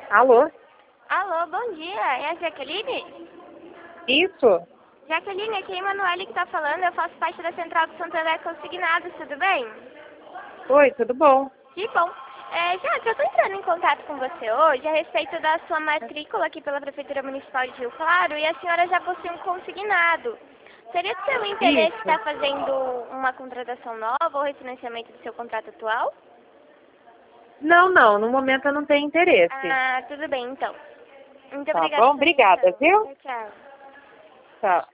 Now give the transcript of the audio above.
Alô? Alô, bom dia. É a Jaqueline? Isso? Jaqueline, aqui é a Emanuele que tá falando. Eu faço parte da Central do Santander Consignados, tudo bem? Oi, tudo bom? Que bom. Jaque, eu tô entrando em contato com você hoje a respeito da sua matrícula aqui pela Prefeitura Municipal de Rio Claro e a senhora já possui um consignado. Seria do seu interesse Isso. estar fazendo uma contratação nova ou refinanciamento do seu contrato atual? Não, no momento eu não tenho interesse. Ah, tudo bem então. Muito Tá obrigada bom? pela Obrigada, atenção. viu? Tchau, tchau. Tá.